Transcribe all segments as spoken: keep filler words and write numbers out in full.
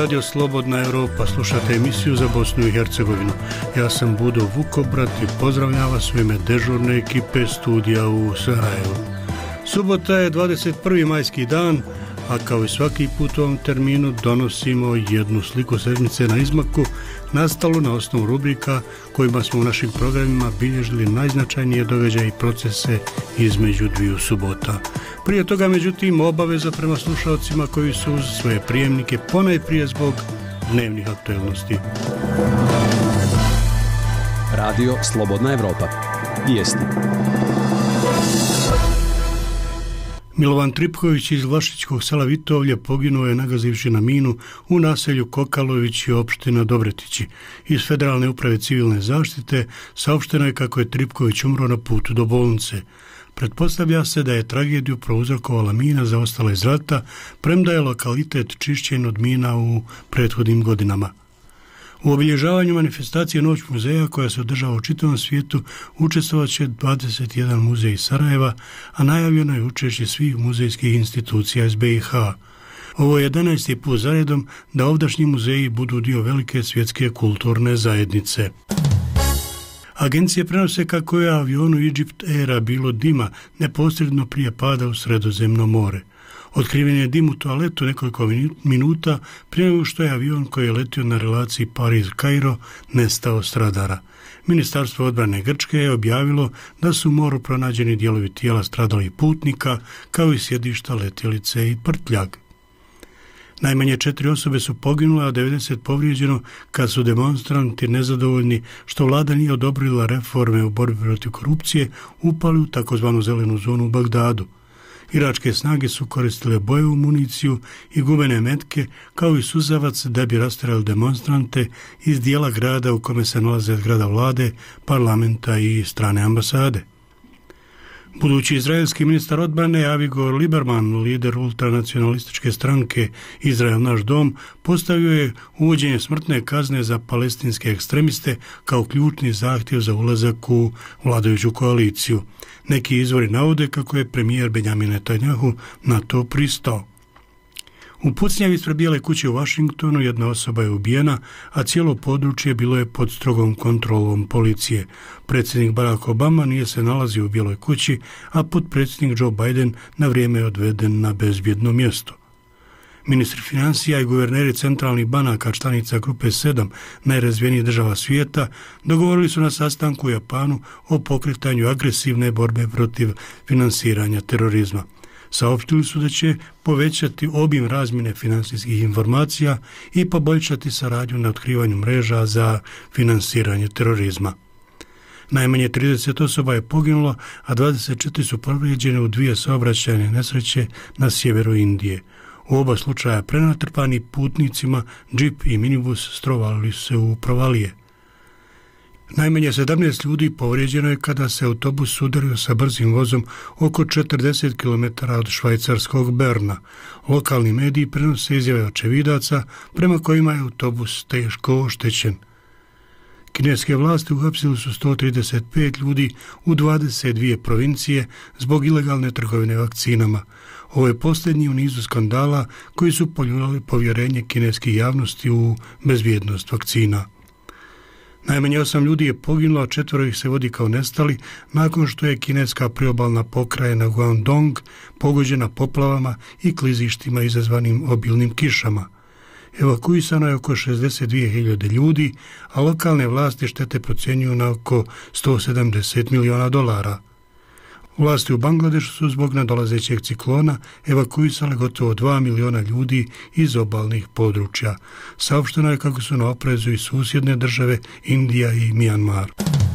Radio Slobodna Europa, slušate emisiju za Bosnu i Hercegovinu. Ja sam Budo Vukobrat i pozdravljam vas u ime dežurne ekipe studija u Sarajevu. Subota je dvadeset prvi majski dan, a kao i svaki put u ovom terminu donosimo jednu sliku sedmice na izmaku, nastalu na osnovu rubrika kojima smo u našim programima bilježili najznačajnije događaje i procese između dviju subota. Prije toga, međutim, obaveza prema slušalcima koji su uz svoje prijemnike ponajprije zbog dnevnih aktualnosti. Radio Slobodna Evropa. Vijesti. Milovan Tripković iz Vlašićkog sela Vitovlje poginuo je nagazivši na minu u naselju Kokalović i opština Dobretići. Iz Federalne uprave civilne zaštite saopšteno je kako je Tripković umro na putu do bolnice. Pretpostavlja se da je tragediju prouzrokovala mina zaostala iz rata, premda je lokalitet čišćen od mina u prethodnim godinama. U obilježavanju manifestacije Noć muzeja, koja se održava u čitavom svijetu, učestvovat će dvadeset jedan muzej iz Sarajeva, a najavljeno je učešće svih muzejskih institucija iz B i H. Ovo je jedanaesti put zaredom da ovdašnji muzeji budu dio velike svjetske kulturne zajednice. Agencije prenose kako je avionu Egypt Aira bilo dima neposredno prije pada u Sredozemno more. Otkriven je dim u toaletu nekoliko minuta prije nego što je avion koji je letio na relaciji Pariz-Kairo nestao s radara. Ministarstvo odbrane Grčke je objavilo da su u moru pronađeni dijelovi tijela stradalih putnika, kao i sjedišta letjelice i prtljag. Najmanje četiri osobe su poginule, a devedeset povrijeđeno kad su demonstranti nezadovoljni što vlada nije odobrila reforme u borbi protiv korupcije upali u takozvanu zelenu zonu u Bagdadu. Iračke snage su koristile bojevu municiju i gumene metke kao i suzavac da bi rastjerali demonstrante iz dijela grada u kome se nalaze zgrada vlade, parlamenta i strane ambasade. Budući izraelski ministar odbrane Avigdor Lieberman, lider ultranacionalističke stranke Izrael naš dom, postavio je uvođenje smrtne kazne za palestinske ekstremiste kao ključni zahtjev za ulazak u vladajuću koaliciju. Neki izvori navode kako je premijer Benjamin Netanjahu na to pristao. U pucnjavi ispred Bijele kuće u Washingtonu jedna osoba je ubijena, a cijelo područje bilo je pod strogom kontrolom policije. Predsjednik Barack Obama nije se nalazio u Bijeloj kući, a potpredsjednik Joe Biden na vrijeme je odveden na bezbjedno mjesto. Ministri financija i guverneri centralnih banaka članica grupe sedam najrazvijenijih država svijeta dogovorili su na sastanku u Japanu o pokretanju agresivne borbe protiv finansiranja terorizma. Saopštili su da će povećati obim razmjene financijskih informacija i poboljšati saradnju na otkrivanju mreža za finansiranje terorizma. Najmanje trideset osoba je poginulo, a dvadeset četiri su povrijeđene u dvije saobraćajne nesreće na sjeveru Indije. U oba slučaja prenatrpani putnicima, džip i minibus strovali se u provalije. Najmanje sedamnaest ljudi povrijeđeno je kada se autobus udario sa brzim vozom oko četrdeset kilometara od švajcarskog Berna. Lokalni mediji prenose izjave očevidaca prema kojima je autobus teško oštećen. Kineske vlasti uhapsili su sto trideset pet ljudi u dvadeset dvije provincije zbog ilegalne trgovine vakcinama. Ovo je posljednji u nizu skandala koji su poljuljali povjerenje kineske javnosti u bezbjednost vakcina. Najmanje osam ljudi je poginulo, a četvero ih se vodi kao nestali nakon što je kineska priobalna pokrajina Guangdong pogođena poplavama i klizištima izazvanim obilnim kišama. Evakuisano je oko šezdeset dvije hiljade ljudi, a lokalne vlasti štete procjenjuju na oko sto sedamdeset miliona dolara. Vlasti u Bangladešu su zbog nadolazećeg ciklona evakuisale gotovo dva miliona ljudi iz obalnih područja. Saopšteno je kako su na oprezu i susjedne države Indija i Mijanmar.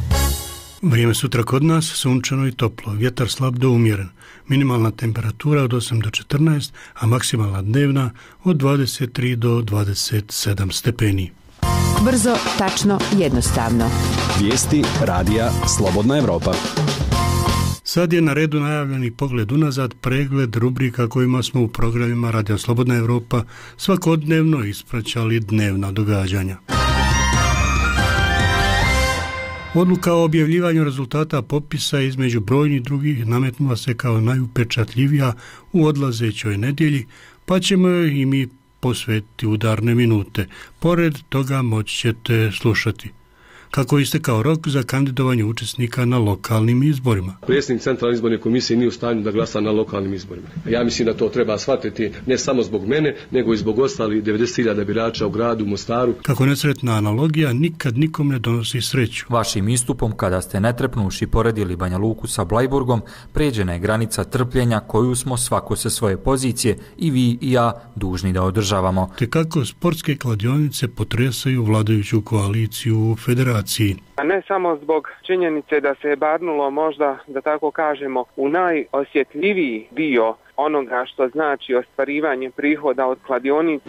Vrijeme sutra kod nas sunčano i toplo, vjetar slab do umjeren, minimalna temperatura od osam do četrnaest, a maksimalna dnevna od dvadeset tri do dvadeset sedam stepeni. Brzo, tačno, jednostavno. Vijesti radija Slobodna Evropa. Sad je na redu najavljeni pogled unazad, pregled rubrika kojima smo u programima Radija Slobodna Evropa svakodnevno ispraćali dnevna događanja. Odluka o objavljivanju rezultata popisa između brojnih drugih nametnula se kao najupečatljivija u odlazećoj nedjelji, pa ćemo i mi posvetiti udarne minute. Pored toga moći ćete slušati kako je istekao rok za kandidovanje učesnika na lokalnim izborima. Predsjednik Centralne izborne komisije nije u stanju da glasa na lokalnim izborima. Ja mislim da to treba shvatiti ne samo zbog mene, nego i zbog ostalih devedeset hiljada birača u gradu Mostaru. Kako nesretna analogija nikad nikom ne donosi sreću. Vašim istupom, kada ste netrepnuši poredili Banja Luku sa Blajburgom, pređena je granica trpljenja koju smo svako sa svoje pozicije i vi i ja dužni da održavamo. Te kako sportske kladionice potresaju vladajuću koaliciju u federaciji. A ne samo zbog činjenice da se je barnulo možda, da tako kažemo, u najosjetljiviji dio onoga što znači ostvarivanje prihoda od kladionica.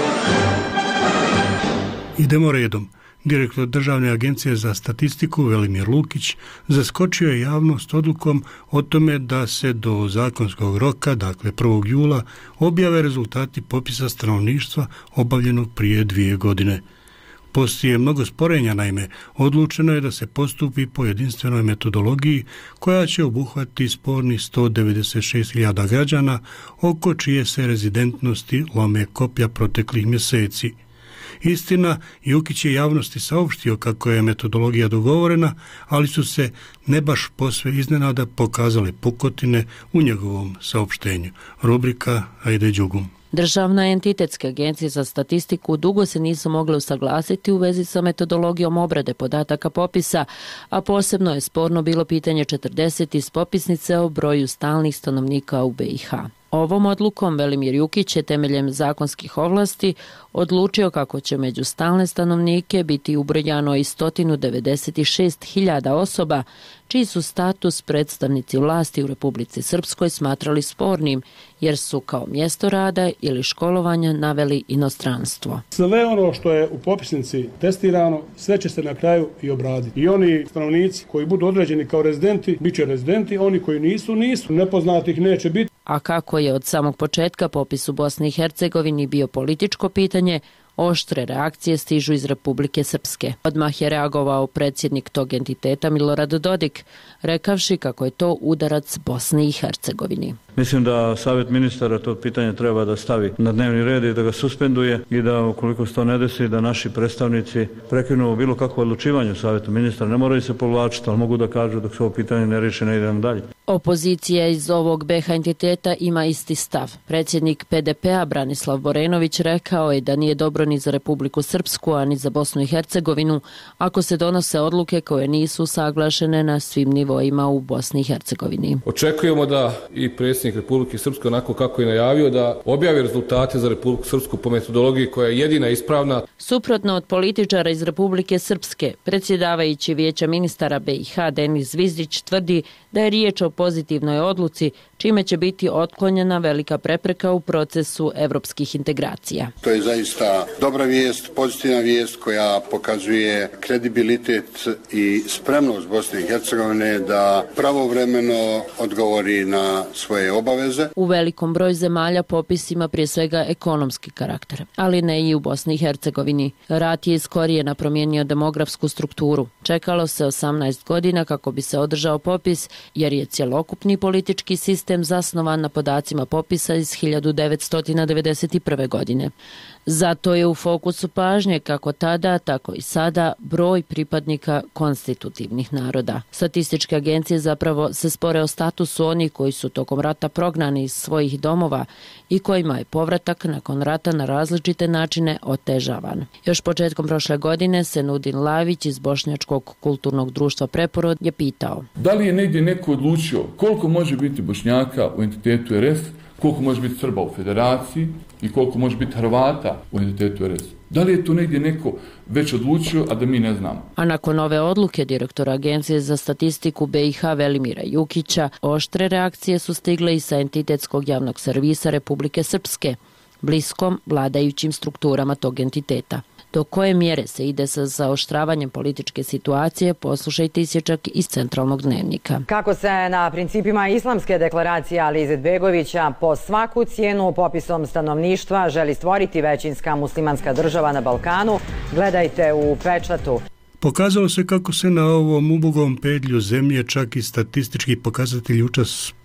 Idemo redom. Direktor Državne agencije za statistiku Velimir Lukić zaskočio je javnost odlukom o tome da se do zakonskog roka, dakle prvog jula, objave rezultati popisa stanovništva obavljenog prije dvije godine. Poslije mnogo sporenja, naime, odlučeno je da se postupi po jedinstvenoj metodologiji koja će obuhvatiti spornih sto devedeset šest hiljada građana oko čije se rezidentnosti lome koplja proteklih mjeseci. Istina, Jukić je javnosti saopštio kako je metodologija dogovorena, ali su se ne baš posve iznenada pokazale pukotine u njegovom saopštenju. Rubrika Ajde đugum. Državna entitetske agencije za statistiku dugo se nisu mogle usaglasiti u vezi sa metodologijom obrade podataka popisa, a posebno je sporno bilo pitanje četrdeset iz popisnice o broju stalnih stanovnika u B i H. Ovom odlukom Velimir Jukić je temeljem zakonskih ovlasti odlučio kako će među stalne stanovnike biti ubrojano i sto devedeset šest hiljada osoba, čiji su status predstavnici vlasti u Republici Srpskoj smatrali spornim, jer su kao mjesto rada ili školovanja naveli inostranstvo. Sve ono što je u popisnici testirano, sve će se na kraju i obraditi. I oni stanovnici koji budu određeni kao rezidenti, bit će rezidenti, oni koji nisu, nisu. Nepoznatih neće biti. A kako je od samog početka popis u Bosni i Hercegovini bio političko pitanje, oštre reakcije stižu iz Republike Srpske. Odmah je reagovao predsjednik tog entiteta Milorad Dodik, rekavši kako je to udarac Bosni i Hercegovini. Mislim da Savjet ministara to pitanje treba da stavi na dnevni red i da ga suspenduje i da ukoliko se to ne desi da naši predstavnici prekinu bilo kakvo odlučivanje u Savjetu ministara. Ne moraju se povlačiti, ali mogu da kažu dok se ovo pitanje ne riješi ne idemo dalje. Opozicija iz ovog B H entiteta ima isti stav. Predsjednik P D P-a Branislav Borenović rekao je da nije dobro ni za Republiku Srpsku, a ni za Bosnu i Hercegovinu ako se donose odluke koje nisu usaglašene na svim nivoima u Bosni i Hercegovini. Očekujemo da i predsjednik Republike Srpske, onako kako je najavio, da objavi rezultate za Republiku Srpsku po metodologiji koja je jedina ispravna. Suprotno od političara iz Republike Srpske, predsjedavajući Vijeća ministara B i H Denis Zvizdić tvrdi da je riječ o pozitivnoj odluci, čime će biti otklonjena velika prepreka u procesu evropskih integracija. To je zaista dobra vijest, pozitivna vijest koja pokazuje kredibilitet i spremnost Bosne i Hercegovine da pravovremeno odgovori na svoje obaveze. U velikom broju zemalja popis ima prije svega ekonomski karakter, ali ne i u Bosni i Hercegovini. Rat je iz korijena promijenio demografsku strukturu. Čekalo se osamnaest godina kako bi se održao popis, jer je cjelokupni politički sistem zasnovan na podacima popisa iz hiljadu devetsto devedeset prve. godine. Zato je u fokusu pažnje kako tada, tako i sada broj pripadnika konstitutivnih naroda. Statističke agencije zapravo se spore o statusu onih koji su tokom rata prognani iz svojih domova i kojima je povratak nakon rata na različite načine otežavan. Još početkom prošle godine Senudin Lavić iz Bošnjačkog kulturnog društva Preporod je pitao: da li je negdje neko odlučio koliko može biti Bošnjaka u entitetu R S, koliko može biti Srba u federaciji i koliko može biti Hrvata u entitetu R S? Da li je tu negdje neko već odlučio, a da mi ne znamo? A nakon ove odluke direktora Agencije za statistiku B i H Velimira Jukića, oštre reakcije su stigle i sa entitetskog javnog servisa Republike Srpske, bliskom vladajućim strukturama tog entiteta. Do koje mjere se ide sa zaoštravanjem političke situacije, poslušajte isječak iz Centralnog dnevnika. Kako se na principima islamske deklaracije Ali Izetbegovića po svaku cijenu popisom stanovništva želi stvoriti većinska muslimanska država na Balkanu, gledajte u Pečatu. Pokazalo se kako se na ovom ubogom pedlju zemlje čak i statistički pokazatelji učas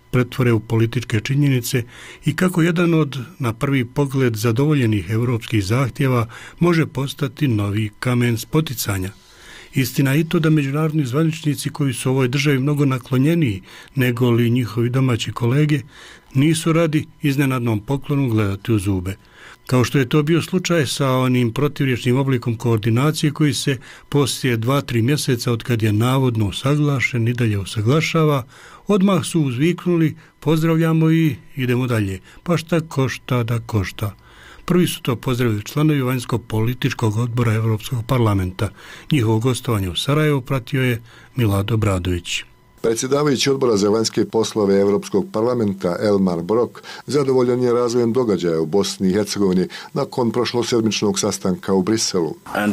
pretvore u političke činjenice i kako jedan od, na prvi pogled, zadovoljenih europskih zahtjeva može postati novi kamen spoticanja. Istina je i to da međunarodni zvaničnici koji su ovoj državi mnogo naklonjeniji nego li njihovi domaći kolege nisu radi iznenadnom poklonu gledati u zube. Kao što je to bio slučaj sa onim protivriječnim oblikom koordinacije koji se poslije dva, tri mjeseca od kad je navodno usaglašen i dalje usaglašava, odmah su uzviknuli pozdravljamo i idemo dalje, pa šta košta da košta. Prvi su to pozdravili članovi vanjsko-političkog odbora Europskog parlamenta. Njihovo gostovanje u Sarajevu pratio je Milad Obradović. Predsjedavajući odbora za vanjske poslove Europskog parlamenta Elmar Brok zadovoljan je razvojem događaja u Bosni i Hercegovini nakon prošlosedmičnog sastanka u Briselu.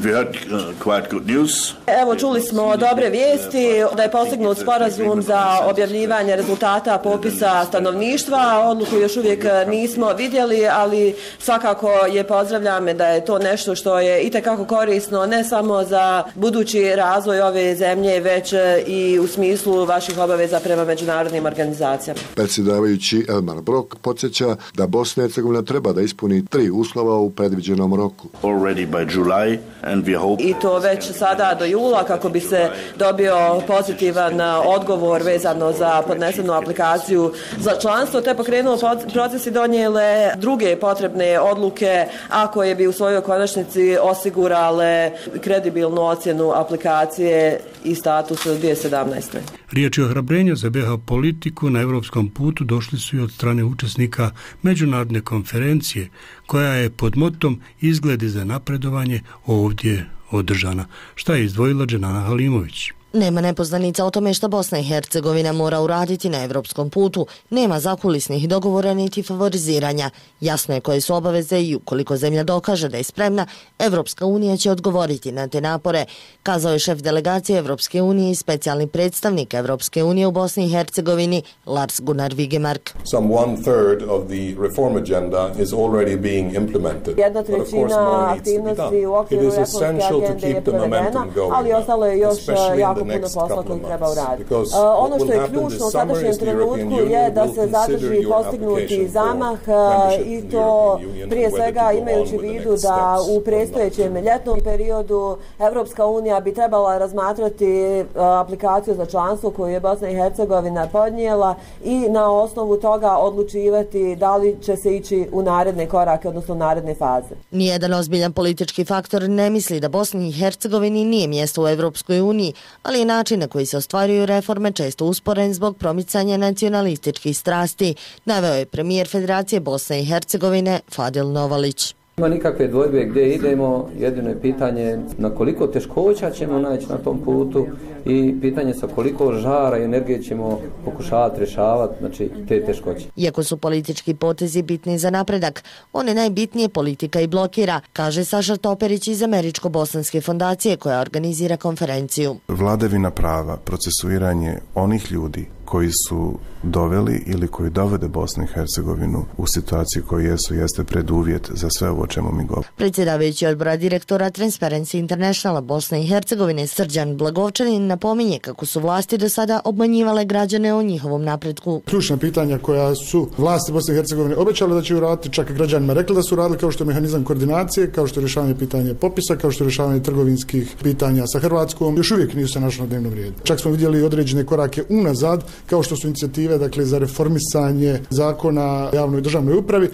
Evo, čuli smo dobre vijesti da je postignut sporazum za objavljivanje rezultata popisa stanovništva. Odluku još uvijek nismo vidjeli, ali svakako je pozdravljam da je to nešto što je itekako korisno ne samo za budući razvoj ove zemlje, već i u smislu vaših obaveza prema međunarodnim organizacijama. Predsjedavajući Elmar Brok podsjeća da Bosna i Hercegovina treba da ispuni tri uslova u predviđenom roku. I to već sada do jula kako bi se dobio pozitivan odgovor vezano za podnesenu aplikaciju za članstvo, te pokrenuo proces i donijele druge potrebne odluke, a koje bi u svojoj konačnici osigurale kredibilnu ocjenu aplikacije i status dvije tisuće sedamnaeste. Riječi ohrabrenja za B iH politiku na europskom putu došli su i od strane učesnika međunarodne konferencije koja je pod motom Izgledi za napredovanje ovdje održana. Šta je izdvojila Dženana Halimović? Nema nepoznanica o tome što Bosna i Hercegovina mora uraditi na evropskom putu, nema zakulisnih dogovora niti favoriziranja. Jasno je koje su obaveze i ukoliko zemlja dokaže da je spremna, Evropska unija će odgovoriti na te napore, kazao je šef delegacije Evropske unije i specijalni predstavnik Evropske unije u Bosni i Hercegovini Lars Gunnar Vigemark. Some one third of the reform agenda is already being implemented. Jedna trećina aktivnosti u okviru reformske agende je provedena, ali ostalo je još jako puno posla koji treba uraditi. Uh, ono što je ključno u sadašnjem trenutku je da se zadrži postignuti zamah uh, i to prije svega imajući vidu da u predstojećem ljetnom periodu Evropska unija bi trebala razmatrati uh, aplikaciju za članstvo koju je Bosna i Hercegovina podnijela i na osnovu toga odlučivati da li će se ići u naredne korake, odnosno u naredne faze. Nijedan ozbiljan politički faktor ne misli da Bosni i Hercegovini nije mjesto u Evropskoj uniji, ali je način na koji se ostvaruju reforme često usporen zbog promicanja nacionalističkih strasti, naveo je premijer Federacije Bosne i Hercegovine Fadil Novalić. Nema nikakve dvojbe gdje idemo, jedino je pitanje na koliko teškoća ćemo naći na tom putu i pitanje sa koliko žara i energije ćemo pokušavati rješavati, znači te teškoće. Iako su politički potezi bitni za napredak, one najbitnije politika i blokira, kaže Saša Toperić iz Američko-bosanske fondacije koja organizira konferenciju. Vladavina prava, procesuiranje onih ljudi koji su doveli ili koji dovede Bosnu i Hercegovinu u situaciju koju jesu, jeste preduvjet za sve ovo o čemu mi govorimo. Predsjedavajući odbora direktora Transparency Internationala Bosne i Hercegovine Srđan Blagovčanin napominje kako su vlasti do sada obmanjivale građane o njihovom napretku. Ključna pitanja koja su vlasti Bosne i Hercegovine obećale da će uraditi, čak i građanima rekli da su radili, kao što je mehanizam koordinacije, kao što je rješavanje pitanja popisa, kao što je rješavanje trgovinskih pitanja sa Hrvatskom, još uvijek nisu se našli na dnevnom redu. Čak smo vidjeli određene korake unazad, kao što su inicijative dakle za reformisanje zakona o javnoj državnoj upravi.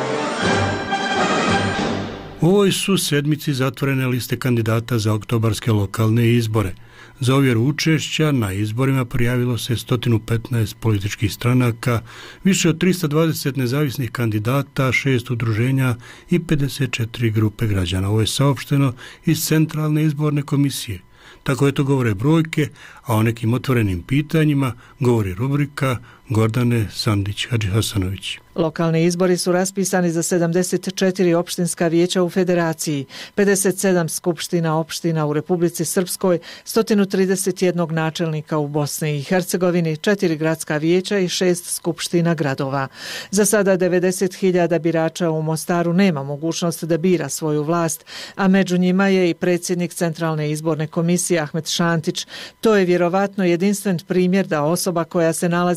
U ovoj su sedmici zatvorene liste kandidata za oktobarske lokalne izbore. Za ovjeru učešća na izborima prijavilo se sto petnaest političkih stranaka, više od tristo dvadeset nezavisnih kandidata, šest udruženja i pedeset četiri grupe građana. Ovo je saopšteno iz Centralne izborne komisije. Tako je to govore brojke, a o nekim otvorenim pitanjima govori rubrika Gordane Sandić-Hadžihasanović. Lokalni izbori su raspisani za sedamdeset četiri opštinska vijeća u Federaciji, pedeset sedam skupština opština u Republici Srpskoj, sto trideset jedan načelnika u Bosni i Hercegovini, četiri gradska vijeća i šest skupština gradova. Za sada devedeset hiljada birača u Mostaru nema mogućnost da bira svoju vlast, a među njima je i predsjednik Centralne izborne komisije Ahmet Šantić. To je vjerovatno jedinstven primjer da osoba koja se nalazi na čelu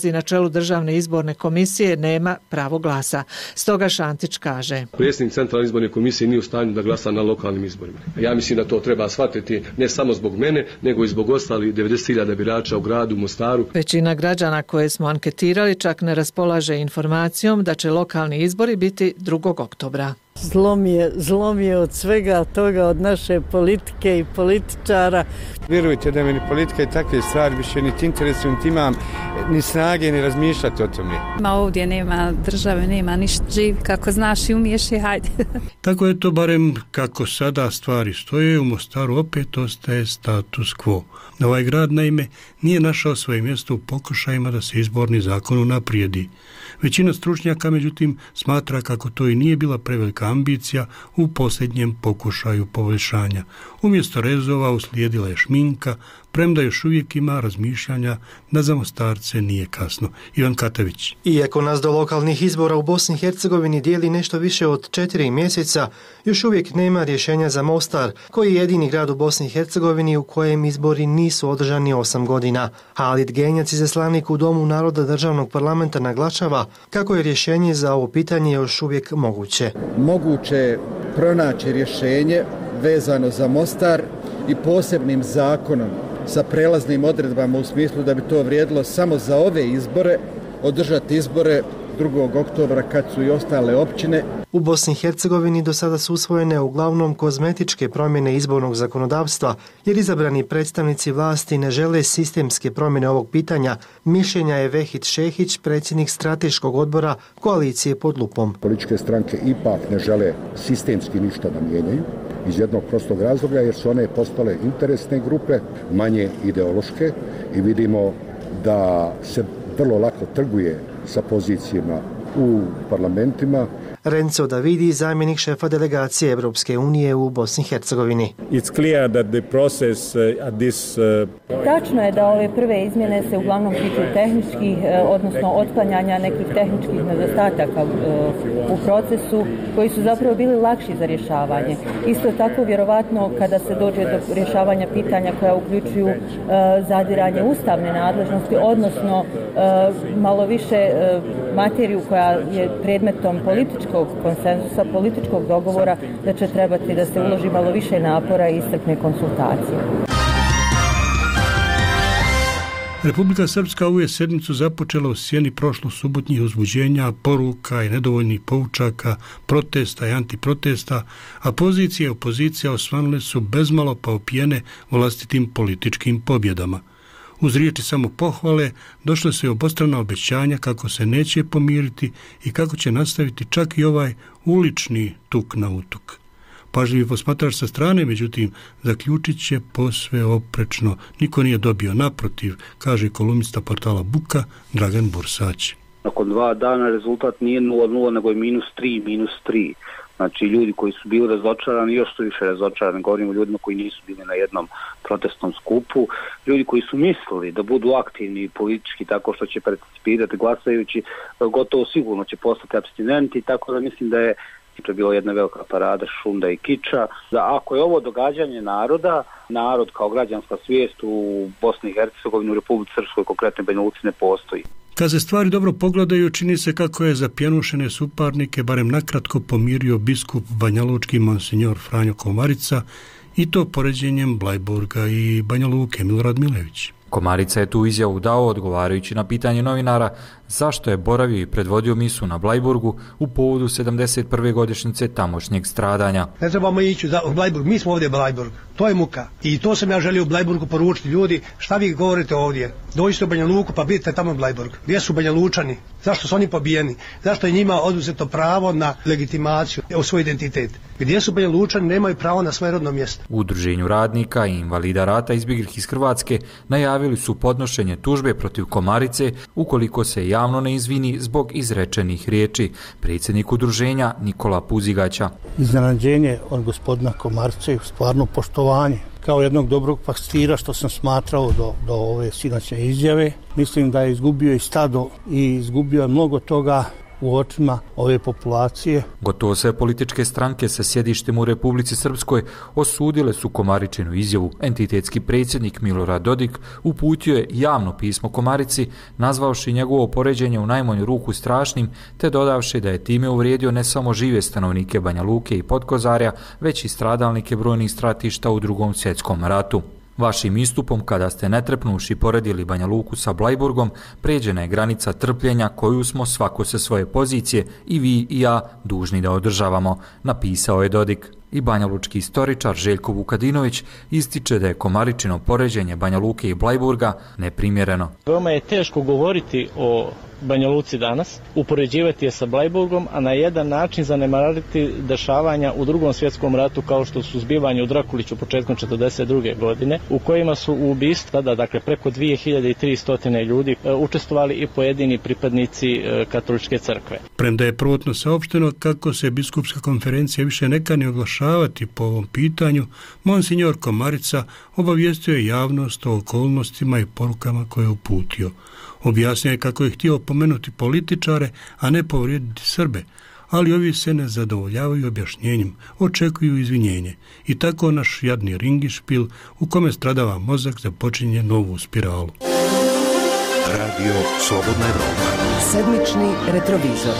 čelu Državne izborne komisije nema pravo glasa. Stoga Šantić kaže: Predsjednik Centralne izborne komisije nije u stanju da glasa na lokalnim izborima. Ja mislim da to treba shvatiti ne samo zbog mene, nego i zbog ostalih devedeset hiljada birača u gradu Mostaru. Većina građana koje smo anketirali čak ne raspolaže informacijom da će lokalni izbori biti drugog oktobra. Zlo mi je, zlo mi je od svega toga, od naše politike i političara. Vjerujte da meni politika i takve stvari više niti interesuju, niti imam ni snage ni razmišljati o tome. Ma ovdje nema države, nema ništa, živ kako znaš i umiješ i hajde. Tako je to barem kako sada stvari stoje, u Mostaru opet ostaje status quo. Ovaj grad naime nije našao svoje mjesto u pokušajima da se izborni zakon unaprijedi. Većina stručnjaka, međutim, smatra kako to i nije bila prevelika ambicija u posljednjem pokušaju poboljšanja. Umjesto rezova uslijedila je šminka, premda još uvijek ima razmišljanja da za Mostarce nije kasno. Ivan Katavić. Iako nas do lokalnih izbora u Bosni i Hercegovini dijeli nešto više od četiri mjeseca, još uvijek nema rješenja za Mostar, koji je jedini grad u Bosni i Hercegovini u kojem izbori nisu održani osam godina. Halid Genjac, izaslanik u Domu naroda državnog parlamenta, naglašava kako je rješenje za ovo pitanje još uvijek moguće. Moguće je pronaći rješenje vezano za Mostar i posebnim zakonom sa prelaznim odredbama u smislu da bi to vrijedilo samo za ove izbore, održati izbore drugog oktobra kad su i ostale općine. U Bosni i Hercegovini do sada su usvojene uglavnom kozmetičke promjene izbornog zakonodavstva, jer izabrani predstavnici vlasti ne žele sistemske promjene ovog pitanja. Mišljenja je Vehid Šehić, predsjednik strateškog odbora koalicije pod lupom. Političke stranke ipak ne žele sistemski ništa da mijenjaju, iz jednog prostog razloga jer su one postale interesne grupe, manje ideološke, i vidimo da se vrlo lako trguje sa pozicijama u parlamentima. Renzo Davidi, zamjenik šefa delegacije Evropske unije u Bosni i Hercegovini. It's clear that the process at this uh... Tačno je da ove prve izmjene se uglavnom tiču tehničkih, odnosno otklanjanja nekih tehničkih nedostataka u procesu koji su zapravo bili lakši za rješavanje. Isto tako, vjerovatno, kada se dođe do rješavanja pitanja koja uključuju uh, zadiranje ustavne nadležnosti, odnosno uh, malo više uh, materiju koja je predmetom političkog konsenzusa, političkog dogovora, da će trebati da se uloži malo više napora i iscrpne konsultacije. Republika Srpska ovu je sedmicu započela u sjeni prošlo subotnjih uzbuđenja, poruka i nedovoljnih poučaka, protesta i antiprotesta, a pozicija i opozicija osvanule su bezmalo pa opijene vlastitim političkim pobjedama. Uz riječi samo pohvale došle su i obostrana obećanja kako se neće pomiriti i kako će nastaviti čak i ovaj ulični tuk na utuk. Pažljivi posmatrač sa strane, međutim, zaključit će posve oprečno. Niko nije dobio, naprotiv, kaže kolumnista portala Buka Dragan Bursać. Nakon dva dana rezultat nije nula nula, nego je minus tri, minus tri. Znači, ljudi koji su bili razočarani, još su više razočarani, govorimo o ljudima koji nisu bili na jednom protestnom skupu, ljudi koji su mislili da budu aktivni politički tako što će participirati glasajući, gotovo sigurno će postati apstinenti, tako da mislim da je to je bila jedna velika parada šunda i kiča. Da ako je ovo događanje naroda, narod kao građanska svijest u Bosni i Hercegovini, u Republici Srpskoj, konkretno Banja Luci, ne postoji. Kad se stvari dobro pogledaju, čini se kako je za pjenušene suparnike barem nakratko pomirio biskup banjalučki monsinjor Franjo Komarica, i to poređenjem Blajburga i Banja Luke, Milorad Milević. Komarica je tu izjavu dao odgovarajući na pitanje novinara zašto je boravio i predvodio misu na Blajburgu u povodu sedamdeset prve godišnjice tamošnjeg stradanja. Ne trebamo ići u Blajburg, mi smo ovdje Blajburg, to je muka. I to sam ja želio u Blajburgu poručiti, ljudi, šta vi govorite ovdje? Dođite u Banja Luku pa vidite tamo Blajburg. Gdje su Banja Lučani? Zašto su oni pobijeni? Zašto je njima oduzeto pravo na legitimaciju, o svoj identitet? Gdje su Banja Lučani, nemaju pravo na svoje rodno mjesto. U Udruženju radnika i invalida rata izbjeglih iz Hrvatske najavili su podnošenje tužbe protiv Komarice ukoliko se javno ne izvini zbog izrečenih riječi. Predsjednik udruženja Nikola Puzigaća. Iznenađenje od gospodina Komarice, stvarno poštovanje. Kao jednog dobrog pastira što sam smatrao do, do ove sinoćne izjave. Mislim da je izgubio i stado i izgubio je mnogo toga u očima ove populacije. Gotovo sve političke stranke sa sjedištem u Republici Srpskoj osudile su Komaričinu izjavu. Entitetski predsjednik Milorad Dodik uputio je javno pismo Komarici, nazvavši njegovo poređenje u najmanju ruku strašnim, te dodavši da je time uvrijedio ne samo žive stanovnike Banja Luke i Podkozarja, već i stradalnike brojnih stratišta u Drugom svjetskom ratu. Vašim istupom, kada ste netrepnuši poredili Banja Luku sa Blajburgom, pređena je granica trpljenja koju smo svako sa svoje pozicije i vi i ja dužni da održavamo, napisao je Dodik. I banjalučki istoričar Željko Vukadinović ističe da je Komaričino poređenje Banja Luke i Blajburga neprimjereno. Veoma je teško govoriti o Banja Luci danas, upoređivati je sa Blajburgom, a na jedan način zanemariti dešavanja u Drugom svjetskom ratu kao što su zbivanje u Drakuliću početkom četrdeset druge godine, u kojima su u ubistvu tada, dakle preko dvije hiljade tristo ljudi učestvovali i pojedini pripadnici katoličke crkve. Premda je prvotno saopšteno kako se biskupska konferencija više ne kani oglašavati po ovom pitanju, monsignor Komarica obavijestio je javnost o okolnostima i porukama koje je uputio. Objasnio je kako je htio opomenuti političare, a ne povrijediti Srbe, ali ovi se ne zadovoljavaju objašnjenjem, očekuju izvinjenje. I tako naš jadni ringišpil u kome stradava mozak započinje novu spiralu. Radio Slobodna Evropa. Sedmični retrovizor.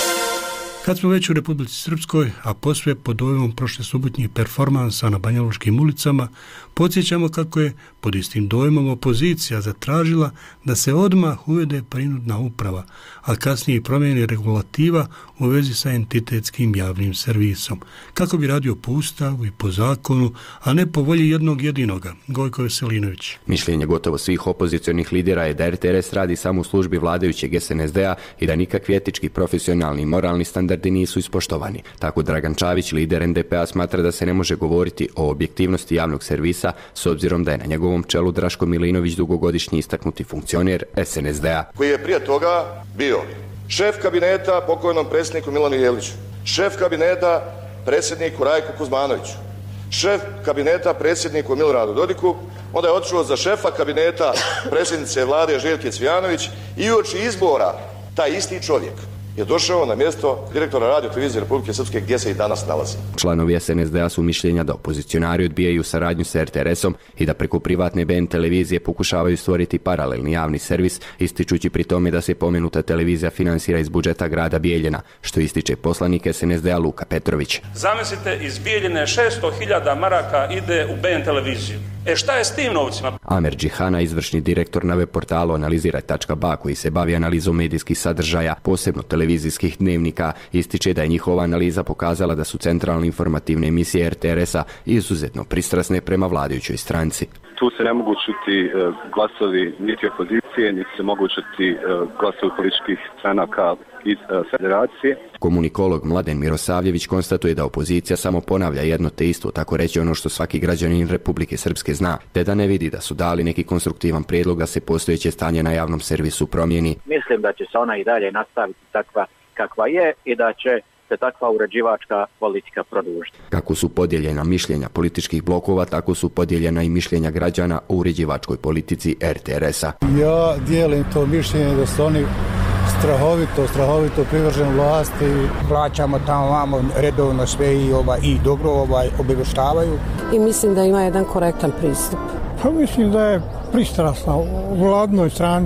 Kad smo već u Republici Srpskoj, a posve pod dojmom prošle subotnjih performansa na banjalučkim ulicama, podsjećamo kako je pod istim dojmom opozicija zatražila da se odmah uvede prinudna uprava, a kasnije i promijeni regulativa u vezi sa entitetskim javnim servisom, kako bi radio po ustavu i po zakonu, a ne po volji jednog jedinoga, Gojko Veselinović. Mišljenje gotovo svih opozicionih lidera je da R T R S radi samo u službi vladajućeg S N S D-a i da nikakvi etički, profesionalni i moralni standardi nisu ispoštovani. Tako Dragan Čavić, lider N D P-a, smatra da se ne može govoriti o objektivnosti javnog servisa s obzirom da je na njegovom čelu Draško Milinović, dugogodišnji istaknuti funkcioner S N S D-a. Koji je prije toga bio šef kabineta pokojnom predsjedniku Milanu Jeliću, šef kabineta predsjedniku Rajku Kuzmanoviću, šef kabineta predsjedniku Miloradu Dodiku, onda je otišao za šefa kabineta predsjednice vlade Željke Cvijanović i uoči izbora taj isti čovjek je došao na mjesto direktora Radio televizije Republike Srpske gdje se i danas nalazi. Članovi S N S D-a su mišljenja da opozicionari odbijaju saradnju sa R T R S-om i da preko privatne B N televizije pokušavaju stvoriti paralelni javni servis, ističući pri tome da se pomenuta televizija finansira iz budžeta grada Bijeljina, što ističe poslanik S N S D-a Luka Petrović. Zamislite, iz Bijeljine šesto hiljada maraka ide u B N televiziju. E šta je s tim novcima? Amer Džihana, izvršni direktor na web portalu Analiziraj tačka ba koji se bavi analizom medijskih sadržaja, posebno televizijskih dnevnika, ističe da je njihova analiza pokazala da su centralne informativne emisije R T R S-a izuzetno pristrasne prema vladajućoj stranci. Tu se ne mogu čuti glasovi niti opozicije, niti se mogu čuti glasovi političkih stranaka iz federacije. Komunikolog Mladen Mirosavljević konstatuje da opozicija samo ponavlja jedno te isto, tako reći ono što svaki građanin Republike Srpske zna, te da ne vidi da su dali neki konstruktivan prijedlog da se postojeće stanje na javnom servisu promijeni. Mislim da će se ona i dalje nastaviti takva kakva je i da će se takva uređivačka politika produžiti. Kako su podijeljena mišljenja političkih blokova, tako su podijeljena i mišljenja građana o uređivačkoj politici R T R S-a. Ja dijelim to mišljenje da su oni strahovito, strahovito privrženi vlasti. Plaćamo tamo vamo redovno sve i, ovaj, i dobro ovaj, obavještavaju. I mislim da ima jedan korektan pristup. Pa mislim da je pristrasna u vladnoj strani.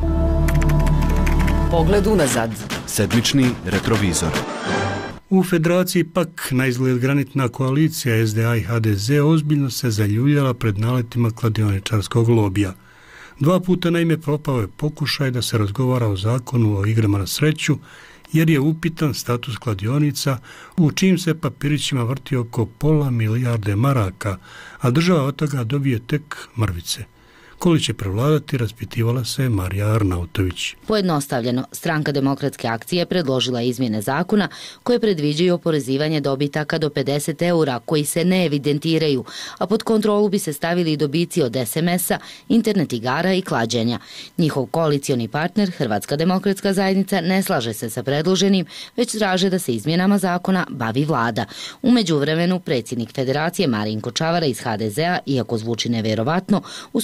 Pogled unazad. Sedmični retrovizor. U federaciji pak na izgled granitna koalicija S D A i H D Z ozbiljno se zaljuljala pred naletima kladioničarskog lobija. Dva puta naime propao je pokušaj da se razgovara o zakonu o igrama na sreću, jer je upitan status kladionica u čijim se papirićima vrti oko pola milijarde maraka, a država od toga dobije tek mrvice. Koli će prevladati, raspitivala se Marija Arnautović. Pojednostavljeno, Stranka demokratske akcije predložila izmjene zakona koje predviđaju oporezivanje dobitaka do pedeset eura koji se ne evidentiraju, a pod kontrolu bi se stavili i dobici od S M S-a, internet igara i klađenja. Njihov koalicioni partner, Hrvatska demokratska zajednica, ne slaže se sa predloženim, već traže da se izmjenama zakona bavi vlada. U međuvremenu, predsjednik federacije Marinko Čavara iz H D Z-a, iako zvuči nevjerovatno, u svom kabinetu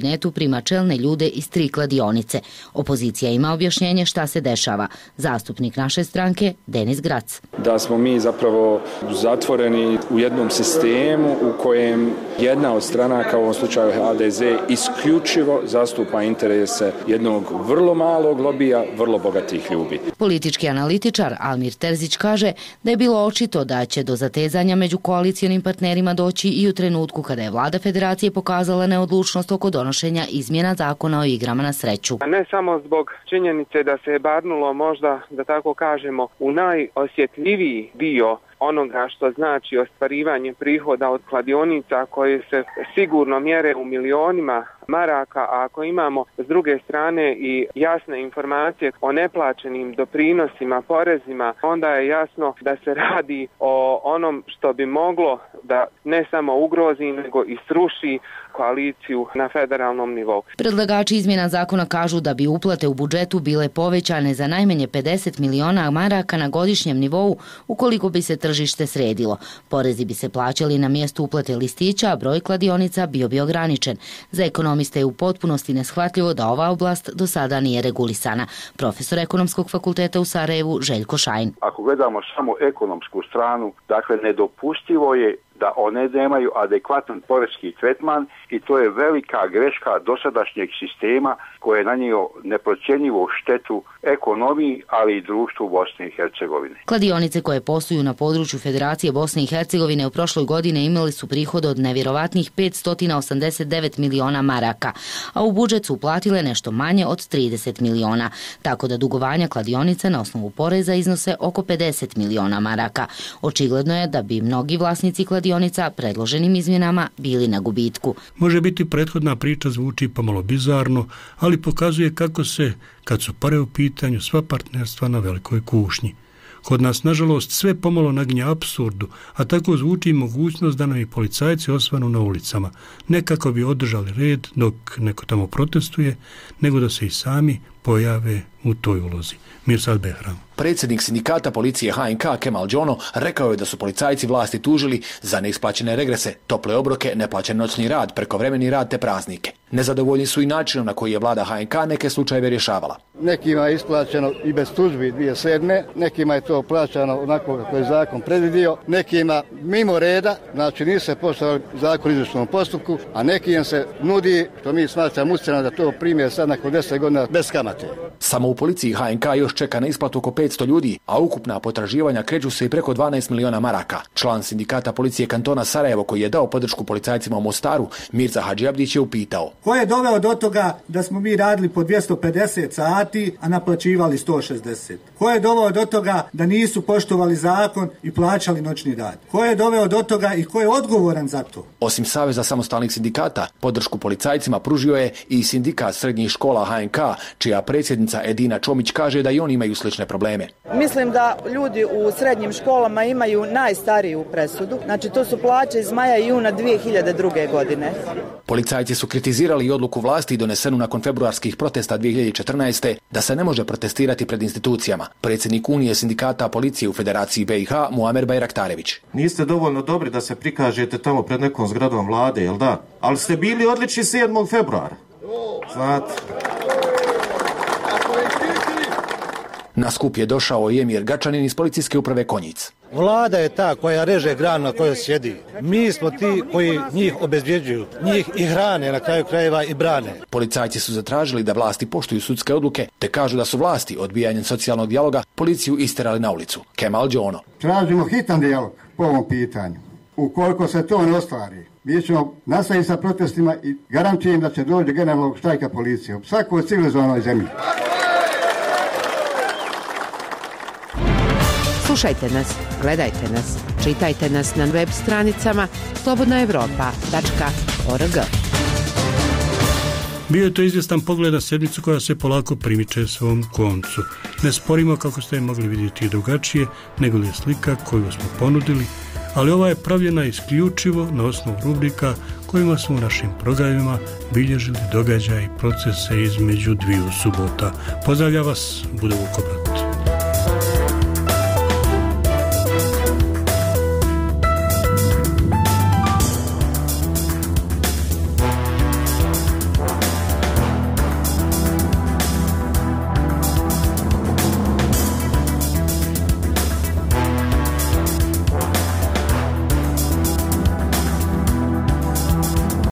kabinetu prima čelne ljude iz tri kladionice. Opozicija ima objašnjenje šta se dešava. Zastupnik naše stranke, Denis Grac. Da smo mi zapravo zatvoreni u jednom sistemu u kojem jedna od stranaka, u ovom slučaju H D Z, isključivo zastupa interese jednog vrlo malog lobija, vrlo bogatih ljudi. Politički analitičar Almir Terzić kaže da je bilo očito da će do zatezanja među koalicijonim partnerima doći i u trenutku kada je vlada federacije pokazala neodlučnost oko donošenja izmjena zakona o igrama na sreću. Ne samo zbog činjenice da se je barnulo možda, da tako kažemo, u najosjetljiviji dio onoga što znači ostvarivanje prihoda od kladionica koje se sigurno mjere u milionima maraka, a ako imamo s druge strane i jasne informacije o neplaćenim doprinosima, porezima, onda je jasno da se radi o onom što bi moglo da ne samo ugrozi, nego i sruši koaliciju na federalnom nivou. Predlagači izmjena zakona kažu da bi uplate u budžetu bile povećane za najmanje pedeset miliona maraka na godišnjem nivou ukoliko bi se tržište sredilo. Porezi bi se plaćali na mjestu uplate listića, a broj kladionica bio bi ograničen. Za ekonomiste je u potpunosti neshvatljivo da ova oblast do sada nije regulisana. Profesor Ekonomskog fakulteta u Sarajevu Željko Šajn. Ako gledamo samo ekonomsku stranu, dakle nedopustivo je da one nemaju adekvatan poreski tretman i to je velika greška dosadašnjeg sistema koje je nanio neprocjenjivu štetu ekonomiji, ali i društvu Bosne i Hercegovine. Kladionice koje posluju na području Federacije Bosne i Hercegovine u prošloj godini imali su prihod od nevjerovatnih petsto osamdeset devet miliona maraka, a u budžet su uplatile nešto manje od trideset miliona, tako da dugovanja kladionice na osnovu poreza iznose oko pedeset miliona maraka. Očigledno je da bi mnogi vlasnici kladionica predloženim izmjenama bili na gubitku. Može biti prethodna priča zvuči pomalo bizarno, ali pokazuje kako se, kad su pare u pitanju, sva partnerstva na velikoj kušnji. Kod nas, nažalost, sve pomalo naginje apsurdu, a tako zvuči i mogućnost da nam i policajci osvanu na ulicama, ne kako bi održali red dok neko tamo protestuje, nego da se i sami pojave u toj ulozi. Mirsad Behram. Predsjednik sindikata policije H N K Kemal Đono rekao je da su policajci vlasti tužili za neisplaćene regrese, tople obroke, neplaćen noćni rad, prekovremeni rad te praznike. Nezadovoljni su i načinom na koji je vlada H N K neke slučajeve rješavala. Nekima je isplaćeno i bez tužbi dvije tisuće sedme, nekima je to plaćano onako kako je zakon predvidio, nekima mimo reda, znači nisu se poštovali zakon o izvršnom postupku, a nekim se nudi, što mi smatramo ucjena da to prime sad nakon deset godina bez kamate. Samo u policiji H N K još čeka na isplatu oko petsto ljudi, a ukupna potraživanja kreću se i preko dvanaest miliona maraka. Član sindikata policije kantona Sarajevo, koji je dao podršku policajcima u Mostaru, Mirza Hadžiabdić, je upitao: ko je doveo do toga da smo mi radili po dvjesto pedeset sati, a naplaćivali sto šezdeset? Ko je doveo do toga da nisu poštovali zakon i plaćali noćni rad? Ko je doveo do toga i ko je odgovoran za to? Osim Saveza samostalnih sindikata, podršku policajcima pružio je i sindikat srednjih škola H N K, čija predsjednica Edina Čomić kaže da i oni imaju slične probleme. Mislim da ljudi u srednjim školama imaju najstariju presudu, znači to su plaće iz maja i juna dvije hiljade druge. godine. Policajci su kritizirali i odluku vlasti donesenu nakon februarskih protesta dvije hiljade četrnaeste. da se ne može protestirati pred institucijama. Predsjednik Unije sindikata policije u Federaciji B i H, Muamer Bajraktarević. Niste dovoljno dobri da se prikažete tamo pred nekom zgradom vlade, jel da? Ali ste bili odlični sedmog februara. Znate. Na skup je došao i Emir Gačanin iz policijske uprave Konjic. Vlada je ta koja reže granu na kojoj sjedi. Mi smo ti koji njih obezbjeđuju, njih i hrane, na kraju krajeva i brane. Policajci su zatražili da vlasti poštuju sudske odluke, te kažu da su vlasti odbijanjem socijalnog dijaloga policiju isterali na ulicu. Kemal Đono. Tražimo hitan dijalog po ovom pitanju. Ukoliko se to ne ostvari, mi ćemo nastaviti sa protestima i garantujem da će doći do generalnog štrajka policije u svakoj civilizovanoj zemlji. Slušajte nas, gledajte nas, čitajte nas na web stranicama slobodna evropa tačka org. Bio je to izvjestan pogled na sedmicu koja se polako primiče svom koncu. Ne sporimo, kako ste mogli vidjeti, drugačije nego li je slika koju smo ponudili, ali ova je pravljena isključivo na osnovu rubrika kojima smo u našim programima bilježili događaje i procese između dviju subota. Pozdravlja vas, bude Vukobrac.